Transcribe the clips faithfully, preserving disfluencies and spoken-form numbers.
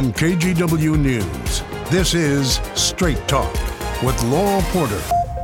From K G W News, this is Straight Talk with Laurel Porter.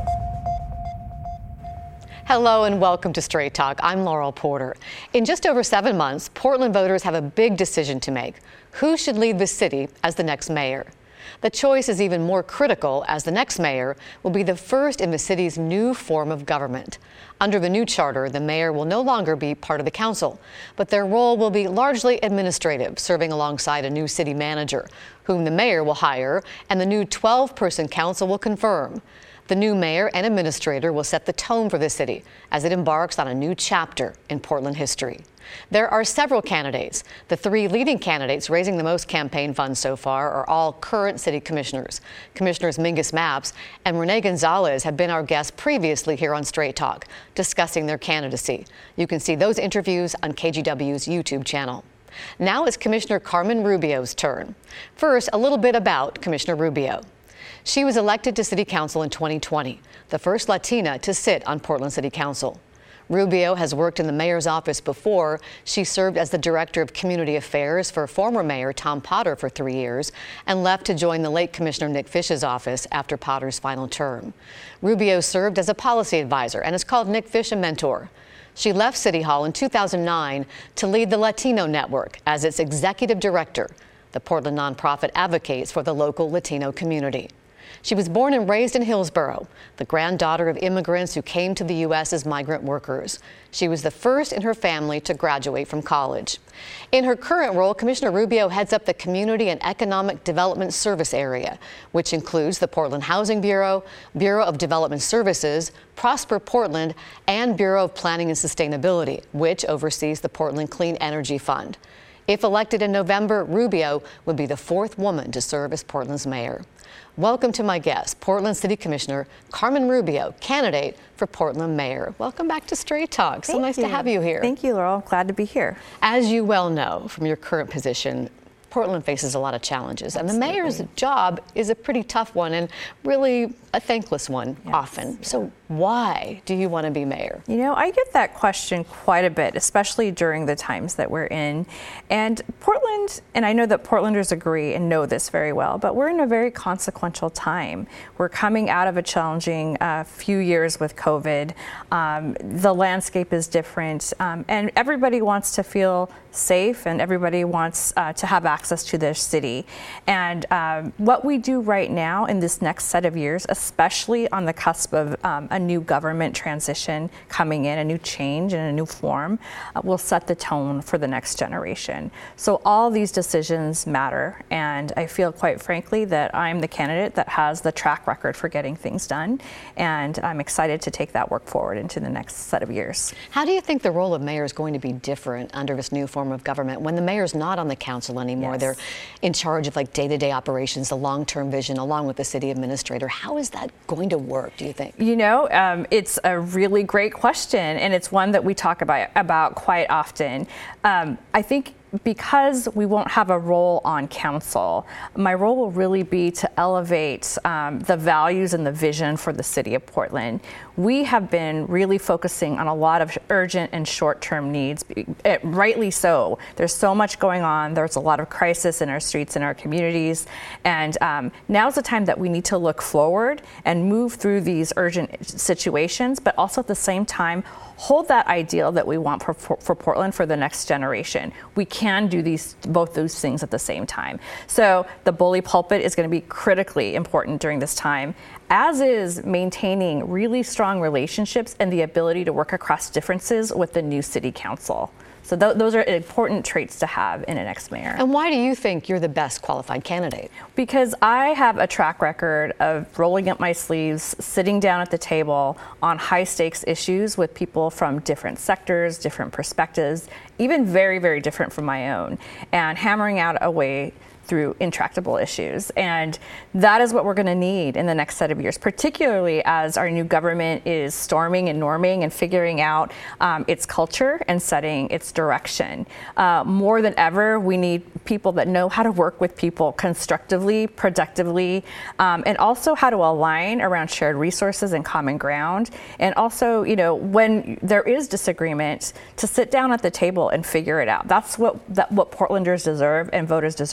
Hello and welcome to Straight Talk. I'm Laurel Porter. In just over seven months, Portland voters have a big decision to make. Who should lead the city as the next mayor? The choice is even more critical as the next mayor will be the first in the city's new form of government. Under the new charter, the mayor will no longer be part of the council, but their role will be largely administrative, serving alongside a new city manager, whom the mayor will hire and the new twelve-person council will confirm. The new mayor and administrator will set the tone for the city as it embarks on a new chapter in Portland history. There are several candidates. The three leading candidates raising the most campaign funds so far are all current city commissioners. Commissioners Mingus Mapps and Rene Gonzalez have been our guests previously here on Straight Talk, discussing their candidacy. You can see those interviews on K G W's YouTube channel. Now it's Commissioner Carmen Rubio's turn. First, a little bit about Commissioner Rubio. She was elected to City Council in twenty twenty, the first Latina to sit on Portland City Council. Rubio has worked in the mayor's office before. She served as the director of community affairs for former mayor Tom Potter for three years and left to join the late Commissioner Nick Fish's office after Potter's final term. Rubio served as a policy advisor and has called Nick Fish a mentor. She left City Hall in two thousand nine to lead the Latino Network as its executive director. The Portland nonprofit advocates for the local Latino community. She was born and raised in Hillsborough, the granddaughter of immigrants who came to the U S as migrant workers. She was the first in her family to graduate from college. In her current role, Commissioner Rubio heads up the Community and Economic Development Service area, which includes the Portland Housing Bureau, Bureau of Development Services, Prosper Portland, and Bureau of Planning and Sustainability, which oversees the Portland Clean Energy Fund. If elected in November, Rubio would be the fourth woman to serve as Portland's mayor. Welcome to my guest, Portland City Commissioner Carmen Rubio, candidate for Portland Mayor. Welcome back to Straight Talk. So Thank nice you. to have you here. Thank you, Laurel. Glad to be here. As you well know from your current position, Portland faces a lot of challenges, Absolutely. and the mayor's job is a pretty tough one and really a thankless one Yes. often. So why do you want to be mayor? You know, I get that question quite a bit, especially during the times that we're in. And Portland, and I know that Portlanders agree and know this very well, but we're in a very consequential time. We're coming out of a challenging uh, few years with COVID. Um, the landscape is different, um, and everybody wants to feel safe, and everybody wants uh, to have access to their city. And um, what we do right now in this next set of years, especially on the cusp of um, a new government transition coming in, a new change and a new form, uh, will set the tone for the next generation. So all these decisions matter, and I feel quite frankly that I'm the candidate that has the track record for getting things done, and I'm excited to take that work forward into the next set of years. How do you think the role of mayor is going to be different under this new form of government when the mayor's not on the council anymore? Yes. They're in charge of like day-to-day operations, the long-term vision, along with the city administrator. How is that going to work, do you think? You know, um, it's a really great question, and it's one that we talk about, about quite often. Um, I think because we won't have a role on council, my role will really be to elevate um, the values and the vision for the city of Portland. We have been really focusing on a lot of urgent and short-term needs, it, rightly so. There's so much going on. There's a lot of crisis in our streets and our communities. And um, now's the time that we need to look forward and move through these urgent situations, but also at the same time, hold that ideal that we want for, for, for Portland for the next generation. We can do these both those things at the same time. So the bully pulpit is going to be critically important during this time, as is maintaining really strong relationships and the ability to work across differences with the new city council. So th- those are important traits to have in an ex-mayor. And why do you think you're the best qualified candidate? Because I have a track record of rolling up my sleeves, sitting down at the table on high stakes issues with people from different sectors, different perspectives, even very, very different from my own, and hammering out a way through intractable issues. And that is what we're going to need in the next set of years, particularly as our new government is storming and norming and figuring out um, its culture and setting its direction. Uh, more than ever, we need people that know how to work with people constructively, productively, um, and also how to align around shared resources and common ground. And also, you know, when there is disagreement, to sit down at the table and figure it out. That's what that what Portlanders deserve and voters deserve from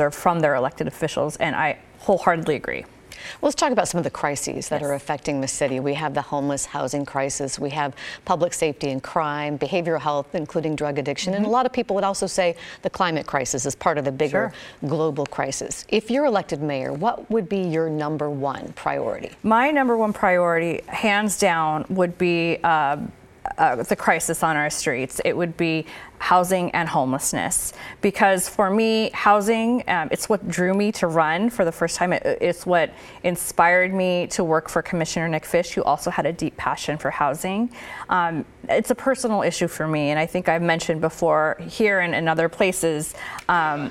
their elected officials, and I wholeheartedly agree. Well, let's talk about some of the crises that Yes. are affecting the city. We have the homeless housing crisis. We have public safety and crime, behavioral health, including drug addiction. Mm-hmm. And a lot of people would also say the climate crisis is part of the bigger sure. global crisis. If you're elected mayor, what would be your number one priority? My number one priority, hands down, would be uh, uh, the crisis on our streets. It would be housing and homelessness, because for me, housing, um, it's what drew me to run for the first time. It, it's what inspired me to work for Commissioner Nick Fish, who also had a deep passion for housing. Um, it's a personal issue for me, and I think I've mentioned before here and in other places um,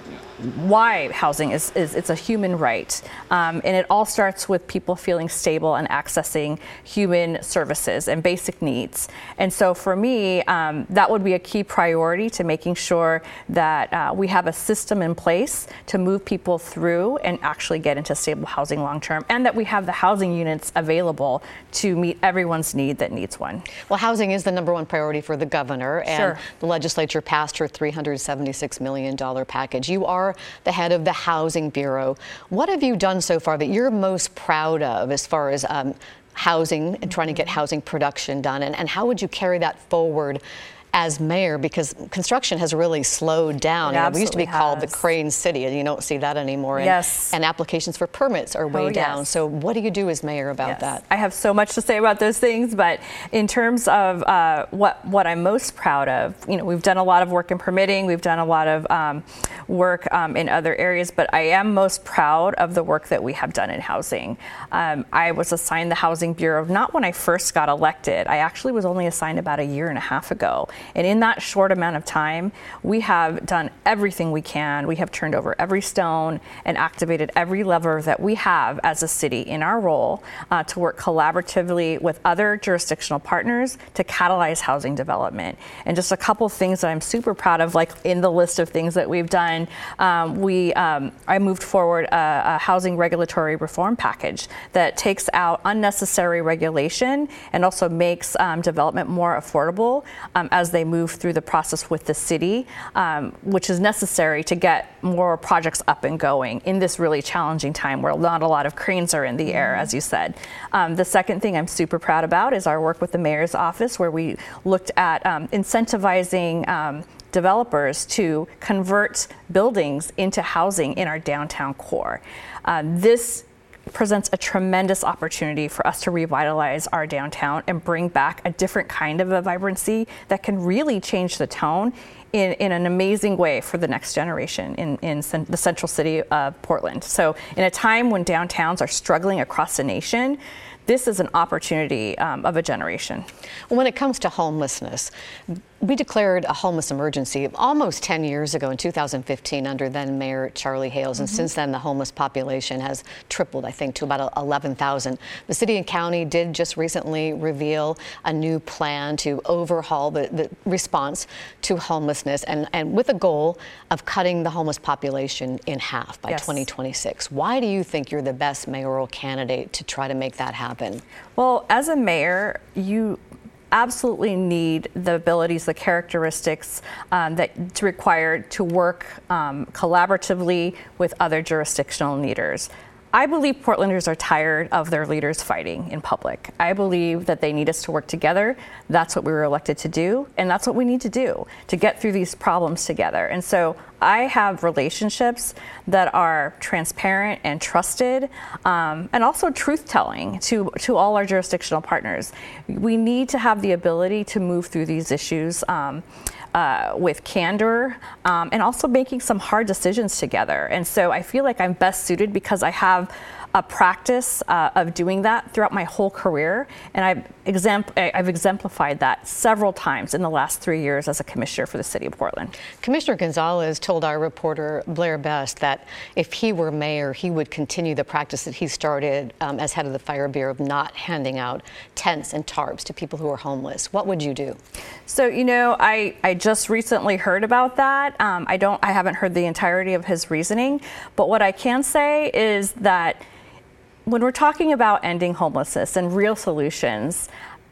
why housing is, is it's a human right, um, and it all starts with people feeling stable and accessing human services and basic needs. And so for me, um, that would be a key priority to making sure that uh, we have a system in place to move people through and actually get into stable housing long term, and that we have the housing units available to meet everyone's need that needs one. Well, housing is the number one priority for the governor, and sure. the legislature passed her three hundred seventy-six million dollars package. You are the head of the Housing Bureau. What have you done so far that you're most proud of as far as um, housing and trying to get housing production done, and, and how would you carry that forward as mayor, because construction has really slowed down? It You know, we used to be absolutely called the has. Crane City, and you don't see that anymore. And, Yes. and applications for permits are way Oh, down. yes. So what do you do as mayor about Yes. that? I have so much to say about those things, but in terms of uh, what what I'm most proud of, you know, we've done a lot of work in permitting, we've done a lot of um, work um, in other areas, but I am most proud of the work that we have done in housing. Um, I was assigned the Housing Bureau not when I first got elected. I actually was only assigned about a year and a half ago, and in that short amount of time, we have done everything we can. We have turned over every stone and activated every lever that we have as a city in our role uh, to work collaboratively with other jurisdictional partners to catalyze housing development. And just a couple things that I'm super proud of, like in the list of things that we've done, um, we um, I moved forward a, a housing regulatory reform package that takes out unnecessary regulation and also makes um, development more affordable um, as they move through the process with the city, um, which is necessary to get more projects up and going in this really challenging time where not a lot of cranes are in the air, as you said. Um, the second thing I'm super proud about is our work with the mayor's office, where we looked at um, incentivizing um, developers to convert buildings into housing in our downtown core. Uh, this presents a tremendous opportunity for us to revitalize our downtown and bring back a different kind of a vibrancy that can really change the tone in, in an amazing way for the next generation in, in cen- the central city of Portland. So in a time when downtowns are struggling across the nation, this is an opportunity um, of a generation. When it comes to homelessness, we declared a homeless emergency almost ten years ago in two thousand fifteen under then Mayor Charlie Hales. And mm-hmm. since then, the homeless population has tripled, I think, to about eleven thousand. The city and county did just recently reveal a new plan to overhaul the, the response to homelessness, and, and with a goal of cutting the homeless population in half by yes. twenty twenty-six. Why do you think you're the best mayoral candidate to try to make that happen? Well, as a mayor, you absolutely need the abilities, the characteristics um, that's required to work um, collaboratively with other jurisdictional leaders. I believe Portlanders are tired of their leaders fighting in public. I believe that they need us to work together. That's what we were elected to do, and that's what we need to do to get through these problems together. And so I have relationships that are transparent and trusted, um, and also truth-telling to, to all our jurisdictional partners. We need to have the ability to move through these issues um, Uh, with candor um, and also making some hard decisions together. And so I feel like I'm best suited because I have a practice uh, of doing that throughout my whole career, and I've, exempl- I've exemplified that several times in the last three years as a commissioner for the city of Portland. Commissioner Gonzalez told our reporter Blair Best that if he were mayor, he would continue the practice that he started um, as head of the Fire Bureau of not handing out tents and tarps to people who are homeless. What would you do? So, you know, I, I just recently heard about that. Um, I don't, I haven't heard the entirety of his reasoning, but what I can say is that when we're talking about ending homelessness and real solutions,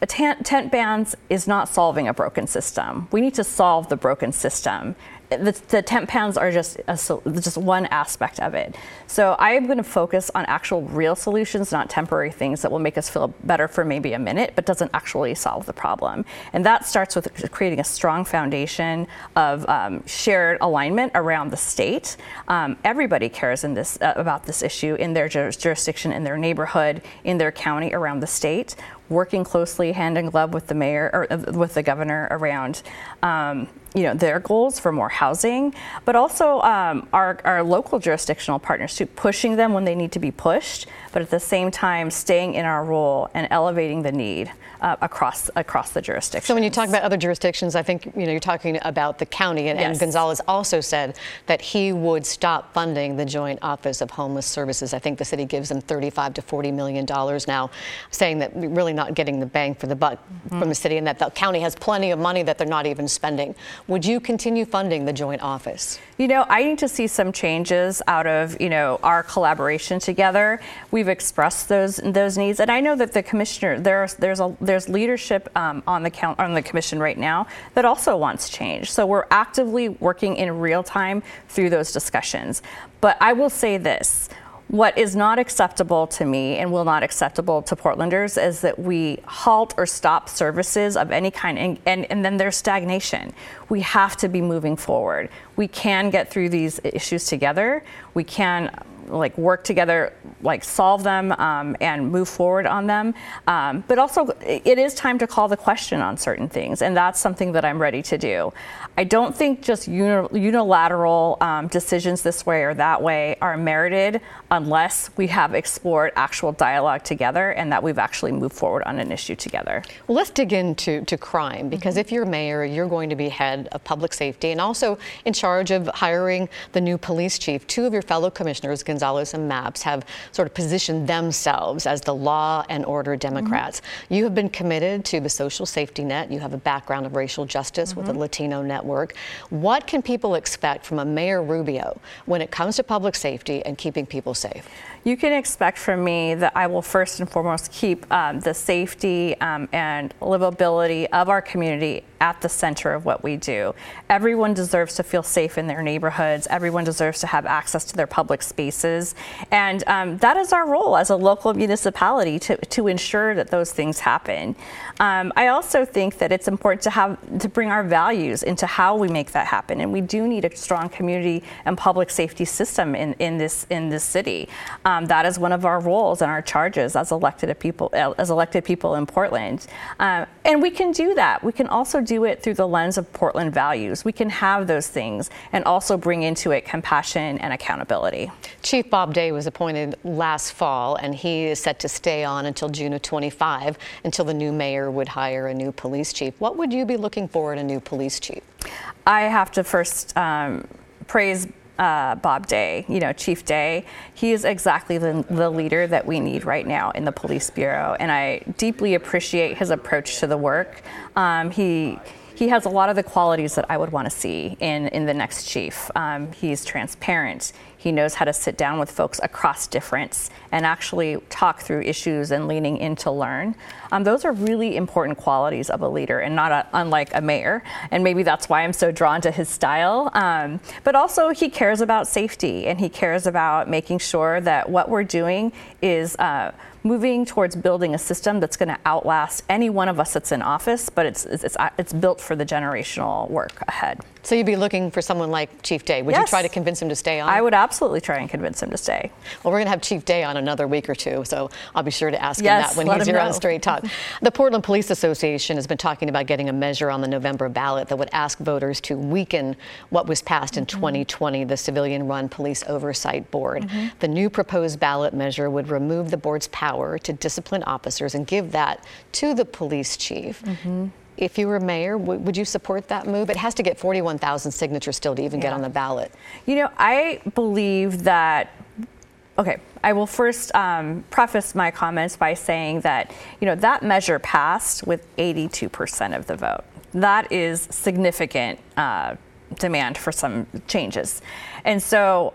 a tent, tent bans is not solving a broken system. We need to solve the broken system. The, the tent bans are just a, just one aspect of it. So I am going to focus on actual real solutions, not temporary things that will make us feel better for maybe a minute, but doesn't actually solve the problem. And that starts with creating a strong foundation of um, shared alignment around the state. Um, everybody cares in this uh, about this issue in their jurisdiction, in their neighborhood, in their county, around the state. Working closely hand in glove with the mayor or uh, with the governor around um, you know, their goals for more housing, but also um, our, our local jurisdictional partners too, pushing them when they need to be pushed, but at the same time staying in our role and elevating the need uh, across across the jurisdiction. So when you talk about other jurisdictions, I think you know you're talking about the county, and, yes. and Gonzalez also said that he would stop funding the Joint Office of Homeless Services. I think the city gives them thirty-five to forty million dollars now, saying that we're really not getting the bang for the buck mm-hmm. from the city, and that the county has plenty of money that they're not even spending. Would you continue funding the joint office? You know, I need to see some changes out of, you know, our collaboration together. We've expressed those those needs, and I know that the commissioner, there's there's a there's leadership um, on the count, on the commission right now that also wants change. So we're actively working in real time through those discussions. But I will say this. What is not acceptable to me and will not acceptable to Portlanders is that we halt or stop services of any kind, and, and, and then there's stagnation. We have to be moving forward. We can get through these issues together. We can like work together, like solve them um, and move forward on them. Um, but also it is time to call the question on certain things, and that's something that I'm ready to do. I don't think just uni- unilateral um, decisions this way or that way are merited unless we have explored actual dialogue together and that we've actually moved forward on an issue together. Well, let's dig into to crime, because mm-hmm. if you're mayor, you're going to be head of public safety and also in charge of hiring the new police chief. Two of your fellow commissioners, Gonzalez and Mapps, have sort of positioned themselves as the law and order Democrats. Mm-hmm. You have been committed to the social safety net. You have a background of racial justice mm-hmm. with the Latino network. What can people expect from a Mayor Rubio when it comes to public safety and keeping people safe? You can expect from me that I will first and foremost keep um, the safety um, and livability of our community at the center of what we do. Everyone deserves to feel safe in their neighborhoods. Everyone deserves to have access to their public spaces. And um, that is our role as a local municipality to, to ensure that those things happen. Um, I also think that it's important to have to bring our values into how we make that happen. And we do need a strong community and public safety system in, in this in this city. Um, that is one of our roles and our charges as elected people as elected people in Portland. Uh, and we can do that. We can also do it through the lens of Portland values. We can have those things and also bring into it compassion and accountability. Chief Bob Day was appointed last fall, and he is set to stay on until June of twenty-five, until the new mayor would hire a new police chief. What would you be looking for in a new police chief? I have to first um, praise Uh, Bob Day, you know, Chief Day. He is exactly the, the leader that we need right now in the Police Bureau, and I deeply appreciate his approach to the work. Um, he he has a lot of the qualities that I would want to see in, in the next chief. Um, he's transparent. He knows how to sit down with folks across difference and actually talk through issues and leaning in to learn. Um, those are really important qualities of a leader, and not a, unlike a mayor. And maybe that's why I'm so drawn to his style. Um, but also he cares about safety, and he cares about making sure that what we're doing is uh, moving towards building a system that's going to outlast any one of us that's in office, but it's, it's, it's built for the generational work ahead. So you'd be looking for someone like Chief Day. Would yes. you try to convince him to stay on? I would absolutely try and convince him to stay. Well, we're going to have Chief Day on another week or two, so I'll be sure to ask yes, him that when he's here know. on Straight Talk. The Portland Police Association has been talking about getting a measure on the November ballot that would ask voters to weaken what was passed in mm-hmm. twenty twenty, the Civilian-Run Police Oversight Board. Mm-hmm. The new proposed ballot measure would remove the board's power to discipline officers and give that to the police chief. Mm-hmm. If you were mayor, w- would you support that move? It has to get forty-one thousand signatures still to even yeah. get on the ballot. You know, I believe that, okay, I will first um, preface my comments by saying that, you know, that measure passed with eighty-two percent of the vote. That is significant uh, demand for some changes. And so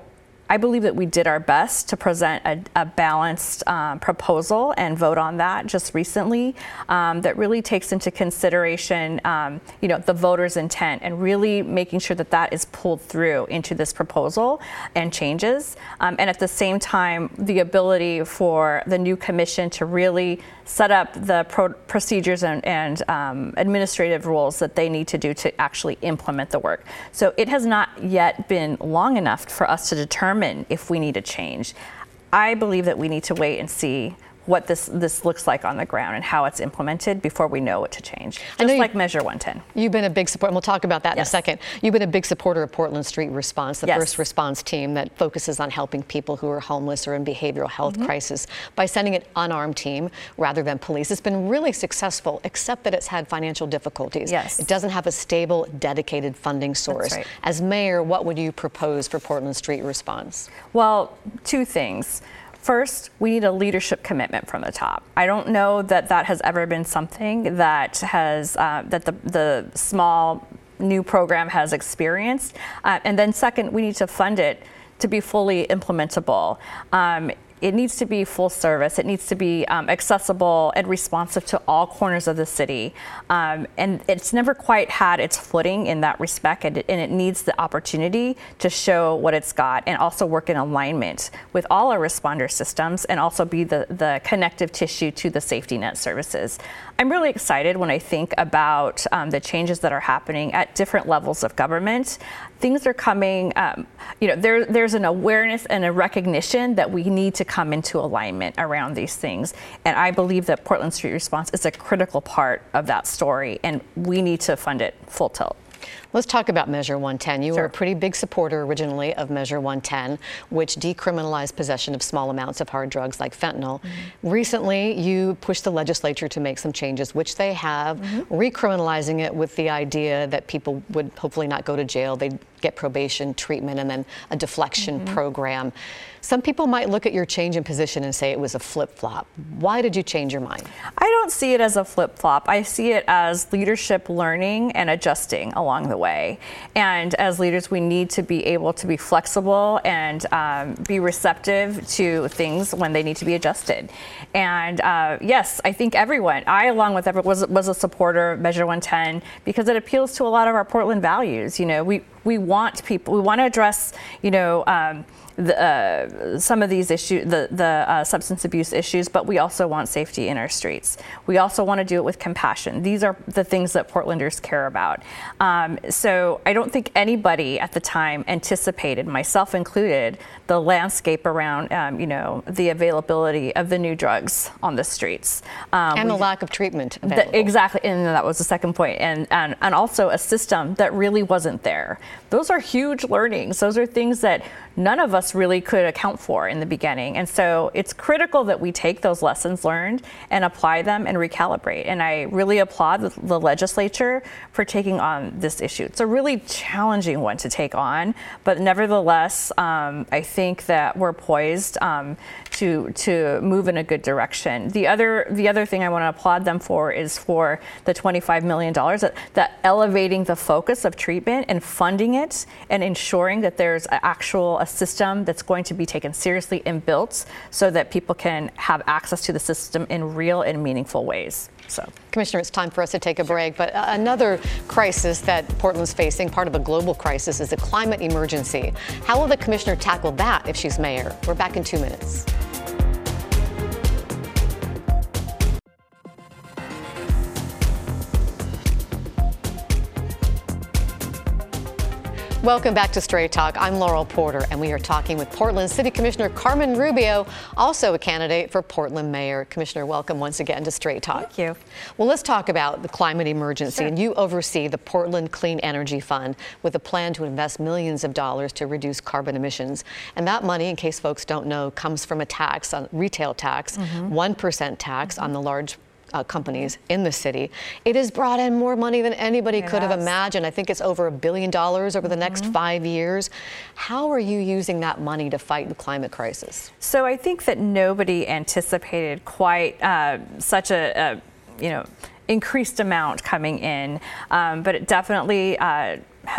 I believe that we did our best to present a, a balanced um, proposal and vote on that just recently um, that really takes into consideration, um, you know, the voters' intent and really making sure that that is pulled through into this proposal and changes. Um, and at the same time, the ability for the new commission to really set up the pro- procedures and, and um, administrative rules that they need to do to actually implement the work. So it has not yet been long enough for us to determine if we need a change. I believe that we need to wait and see what this this looks like on the ground and how it's implemented before we know what to change. Just like Measure one ten. You've been a big supporter, and we'll talk about that yes. in a second. You've been a big supporter of Portland Street Response, the yes. first response team that focuses on helping people who are homeless or in behavioral health mm-hmm. crisis by sending an unarmed team rather than police. It's been really successful, except that it's had financial difficulties. Yes. It doesn't have a stable, dedicated funding source. That's right. As mayor, what would you propose for Portland Street Response? Well, two things. First, we need a leadership commitment from the top. I don't know that that has ever been something that has uh, that the the small new program has experienced. Uh, and then second, we need to fund it to be fully implementable. Um, It needs to be full service. It needs to be um, accessible and responsive to all corners of the city. Um, and it's never quite had its footing in that respect. And it, and it needs the opportunity to show what it's got and also work in alignment with all our responder systems and also be the, the connective tissue to the safety net services. I'm really excited when I think about um, the changes that are happening at different levels of government. Things are coming, um, you know, there, there's an awareness and a recognition that we need to come into alignment around these things. And I believe that Portland Street Response is a critical part of that story, and we need to fund it full tilt. Let's talk about Measure one ten. You sure. were a pretty big supporter originally of Measure one ten, which decriminalized possession of small amounts of hard drugs like fentanyl. Mm-hmm. Recently, you pushed the legislature to make some changes, which they have, mm-hmm. recriminalizing it with the idea that people would hopefully not go to jail. They'd get probation, treatment, and then a deflection mm-hmm. program. Some people might look at your change in position and say it was a flip-flop. Why did you change your mind? I don't see it as a flip-flop. I see it as leadership learning and adjusting along the way. And as leaders, we need to be able to be flexible and um, be receptive to things when they need to be adjusted. And uh, yes, I think everyone, I along with everyone, was, was a supporter of Measure one ten because it appeals to a lot of our Portland values. You know, we, we want people, we want to address, you know, um, The, uh, some of these issues, the, the uh, substance abuse issues, but we also want safety in our streets. We also want to do it with compassion. These are the things that Portlanders care about. Um, so I don't think anybody at the time anticipated, myself included, the landscape around, um, you know, the availability of the new drugs on the streets. Um, and the lack of treatment available. The, exactly, and that was the second point. And, and, and also a system that really wasn't there. Those are huge learnings. Those are things that none of us really could account for in the beginning. And so it's critical that we take those lessons learned and apply them and recalibrate. And I really applaud the, the legislature for taking on this issue. It's a really challenging one to take on, but nevertheless, um, I think that we're poised um, to to move in a good direction. The other the other thing I want to applaud them for is for the twenty-five million dollars, that, that elevating the focus of treatment and funding it and ensuring that there's an actual a system that's going to be taken seriously and built so that people can have access to the system in real and meaningful ways. So, Commissioner, it's time for us to take a break, but uh, another crisis that Portland's facing, part of a global crisis, is a climate emergency. How will the commissioner tackle that if she's mayor? We're back in two minutes. Welcome back to Straight Talk. I'm Laurel Porter, and we are talking with Portland City Commissioner Carmen Rubio, also a candidate for Portland Mayor. Commissioner, welcome once again to Straight Talk. Thank you. Well, let's talk about the climate emergency. Sure. And you oversee the Portland Clean Energy Fund with a plan to invest millions of dollars to reduce carbon emissions. And that money, in case folks don't know, comes from a tax, a retail tax, mm-hmm. one percent tax mm-hmm. on the large Uh, companies in the city. It has brought in more money than anybody it could has. have imagined. I think it's over a billion dollars over the mm-hmm. next five years. How are you using that money to fight the climate crisis? So I think that nobody anticipated quite uh, such a, a, you know, increased amount coming in, um, but it definitely uh,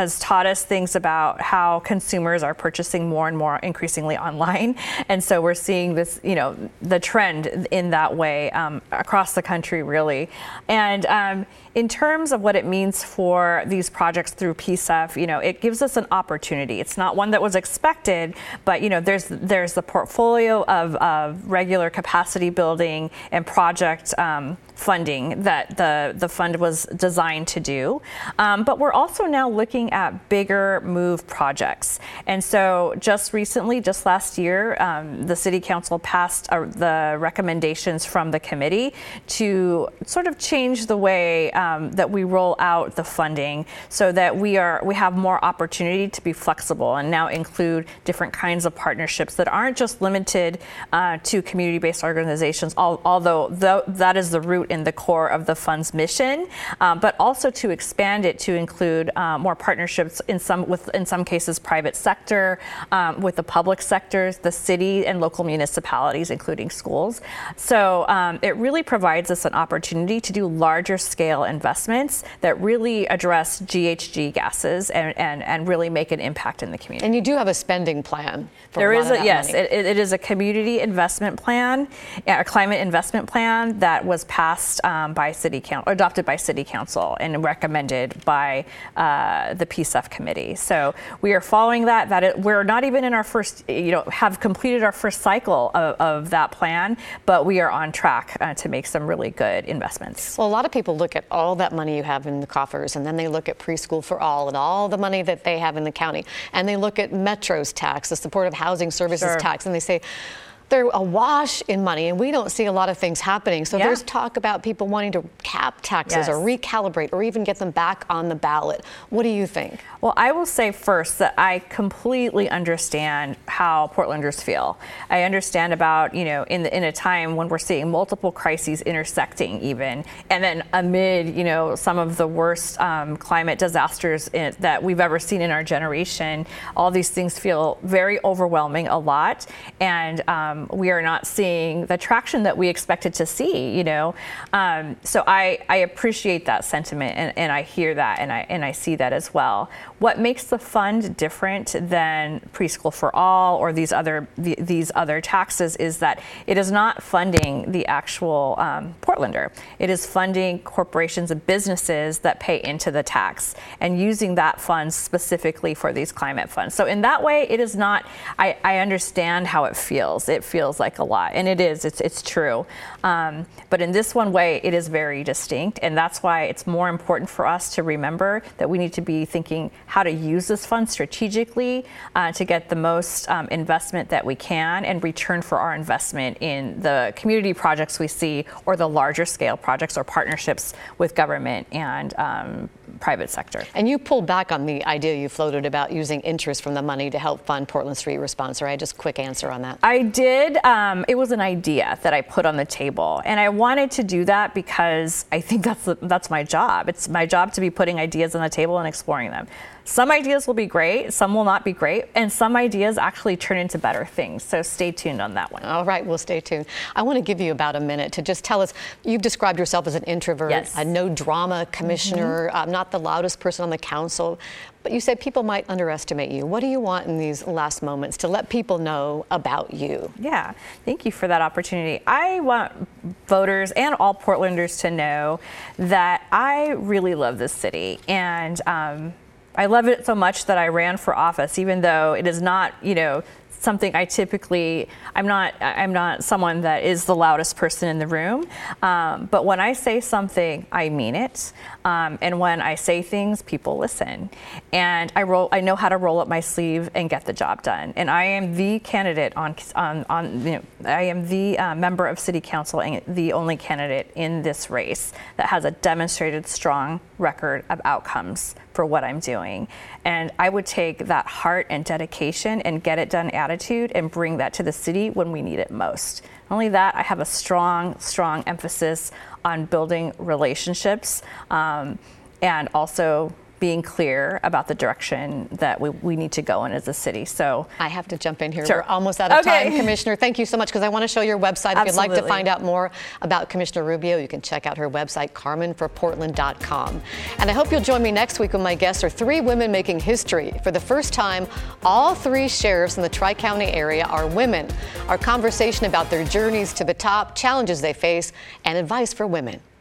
has taught us things about how consumers are purchasing more and more increasingly online. And so we're seeing this, you know, the trend in that way um, across the country, really. And um, in terms of what it means for these projects through P S E F, you know, it gives us an opportunity. It's not one that was expected, but, you know, there's there's the portfolio of, of regular capacity building and project um, funding that the, the fund was designed to do. Um, but we're also now looking at bigger move projects. And so just recently, just last year, um, the City Council passed uh, the recommendations from the committee to sort of change the way um, that we roll out the funding so that we are we have more opportunity to be flexible and now include different kinds of partnerships that aren't just limited uh, to community-based organizations, al- although th- that is the root in the core of the fund's mission, um, but also to expand it to include uh, more partnerships in some, with in some cases, private sector, um, with the public sectors, the city and local municipalities, including schools. So um, it really provides us an opportunity to do larger scale investments that really address G H G gases and, and, and really make an impact in the community. And you do have a spending plan. For there a is lot of a that yes, money. it, it is a community investment plan, a climate investment plan that was passed um, by City Council, adopted by City Council, and recommended by uh, the P S E F committee. So we are following that. That it, we're not even in our first, you know, have completed our first cycle of, of that plan, but we are on track uh, to make some really good investments. Well, a lot of people look at all that money you have in the coffers, and then they look at Preschool for All and all the money that they have in the county, and they look at Metro's tax, the Supportive Housing Services Sure. tax, and they say, they're awash in money, and we don't see a lot of things happening. So Yeah. there's talk about people wanting to cap taxes Yes. or recalibrate or even get them back on the ballot. What do you think? Well, I will say first that I completely understand how Portlanders feel. I understand about, you know, in the, in a time when we're seeing multiple crises intersecting even, and then amid, you know, some of the worst um, climate disasters in, that we've ever seen in our generation, all these things feel very overwhelming a lot. And um, we are not seeing the traction that we expected to see, you know. Um, so I, I appreciate that sentiment, and, and I hear that, and I and I see that as well. What makes the fund different than Preschool for All or these other the, these other taxes is that it is not funding the actual um, Portlander. It is funding corporations and businesses that pay into the tax and using that fund specifically for these climate funds. So in that way, it is not. I, I understand how it feels. It feels like a lot, and it is. It's it's true. Um, but in this one way, it is very distinct, and that's why it's more important for us to remember that we need to be thinking how to use this fund strategically uh, to get the most um, investment that we can and return for our investment in the community projects we see or the larger scale projects or partnerships with government and um, private sector. And you pulled back on the idea you floated about using interest from the money to help fund Portland Street Response, right? Just a quick answer on that. I did. Um, it was an idea that I put on the table, and I wanted to do that because I think that's the, that's my job. It's my job to be putting ideas on the table and exploring them. Some ideas will be great, some will not be great, and some ideas actually turn into better things. So stay tuned on that one. All right, we'll stay tuned. I want to give you about a minute to just tell us, you've described yourself as an introvert, Yes. a no drama commissioner, mm-hmm. uh, not the loudest person on the council, but you said people might underestimate you. What do you want in these last moments to let people know about you? Yeah, thank you for that opportunity. I want voters and all Portlanders to know that I really love this city, and um, I love it so much that I ran for office, even though it is not, you know, something I typically, I'm not, I'm not someone that is the loudest person in the room. Um, but when I say something, I mean it. Um, and when I say things, people listen. And I roll, I know how to roll up my sleeve and get the job done. And I am the candidate on, on, on you know, I am the uh, member of City Council and the only candidate in this race that has a demonstrated strong record of outcomes for what I'm doing. And I would take that heart and dedication and get it done attitude and bring that to the city when we need it most. Not only that, I have a strong, strong emphasis on building relationships um, and also being clear about the direction that we, we need to go in as a city. So I have to jump in here. Sure. We're almost out of Okay. time, Commissioner. Thank you so much, because I want to show your website. If you'd like to Absolutely. find out more about Commissioner Rubio, you can check out her website, carmen for portland dot com. And I hope you'll join me next week when my guests are three women making history. For the first time, all three sheriffs in the Tri-County area are women. Our conversation about their journeys to the top, challenges they face, and advice for women.